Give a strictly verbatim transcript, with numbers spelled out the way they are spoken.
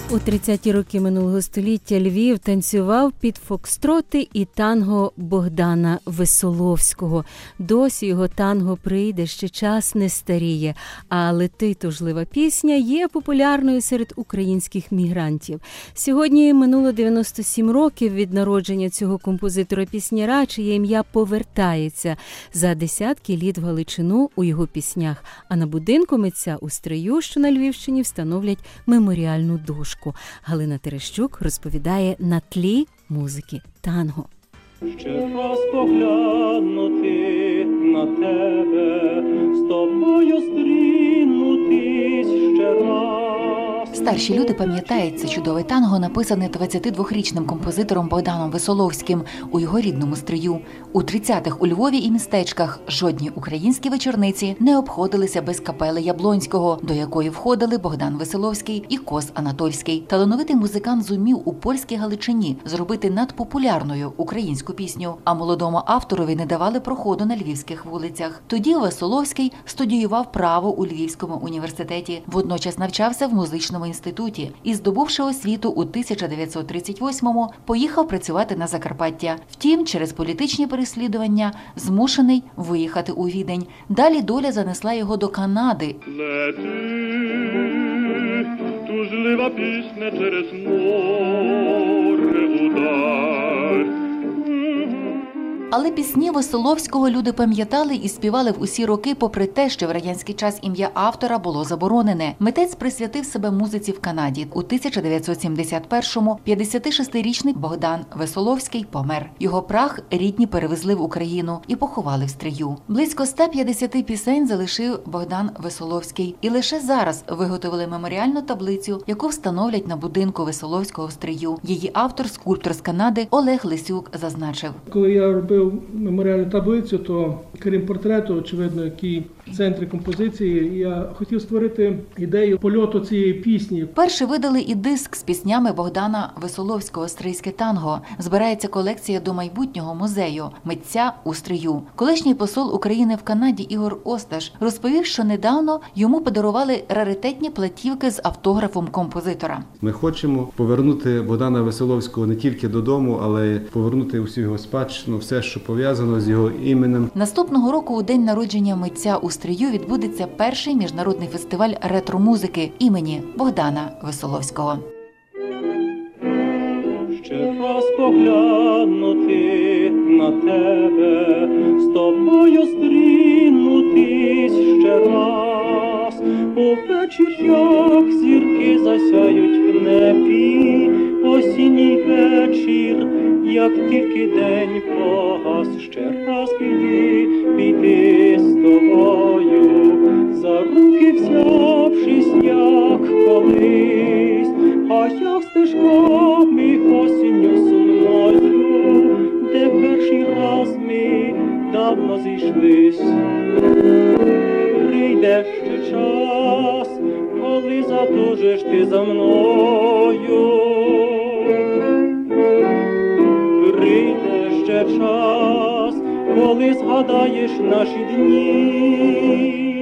У тридцяті роки минулого століття Львів танцював під фокстроти і танго Богдана Весоловського. Досі його танго «Прийде, ще час не старіє», а «Лети, тужлива пісня» є популярною серед українських мігрантів. Сьогодні минуло дев'яносто сім років від народження цього композитора-пісняра, чиє ім'я повертається за десятки літ в Галичину у його піснях. А на будинку митця у Стрию, що на Львівщині, встановлять меморіальну дошку. Галина Терещук розповідає на тлі музики танго. Ще раз поглянути на тебе, з тобою стрінутись ще раз. Старші люди пам'ятають це чудове танго, написане двадцятидвохрічним композитором Богданом Весоловським у його рідному Стрию. У тридцятих у Львові і містечках жодні українські вечорниці не обходилися без капели Яблонського, до якої входили Богдан Весоловський і Кос Анатольський. Талановитий музикант зумів у польській Галичині зробити надпопулярною українську пісню, а молодому авторові не давали проходу на львівських вулицях. Тоді Весоловський студіював право у Львівському університеті, водночас навчався в музичному інституті і, здобувши освіту у тисяча дев'ятсот тридцять восьмому, поїхав працювати на Закарпаття. Втім, через політичні переслідування змушений виїхати у Відень. Далі доля занесла його до Канади. Лети, тужлива пісня через море удар. Але пісні Весоловського люди пам'ятали і співали в усі роки, попри те, що в радянський час ім'я автора було заборонене. Митець присвятив себе музиці в Канаді. У тисяча дев'ятсот сімдесят першому п'ятдесятишестирічний Богдан Весоловський помер. Його прах рідні перевезли в Україну і поховали в Стрию. Близько ста п'ятдесяти пісень залишив Богдан Весоловський. І лише зараз виготовили меморіальну таблицю, яку встановлять на будинку Весоловського в Стрию. Її автор, скульптор з Канади Олег Лисюк, зазначив. Коли я робив меморіальну таблицю, то крім портрету, очевидно, який в центрі композиції, я хотів створити ідею польоту цієї пісні. Перші видали і диск з піснями Богдана Весоловського «Стрийське танго». Збирається колекція до майбутнього музею митця у Стрию. Колишній посол України в Канаді Ігор Осташ розповів, що недавно йому подарували раритетні платівки з автографом композитора. Ми хочемо повернути Богдана Весоловського не тільки додому, але й повернути усю його спадщину, все, що пов'язано з його іменем. Наступного року у день народження митця у Стрию відбудеться перший міжнародний фестиваль ретро-музики імені Богдана Весоловського. Ще раз поглянути на тебе, з тобою стрінутись ще раз. Увечір, як зірки засяють в небі, осінній вечір, як тільки день погас, ще раз піди, піди з тобою, за руки взявшись, як колись, а як стежками осінню сумною, де перший раз ми давно зійшлись. Прийде ще час, коли затужиш ти за мною. Прийде ще час, коли згадаєш наші дні.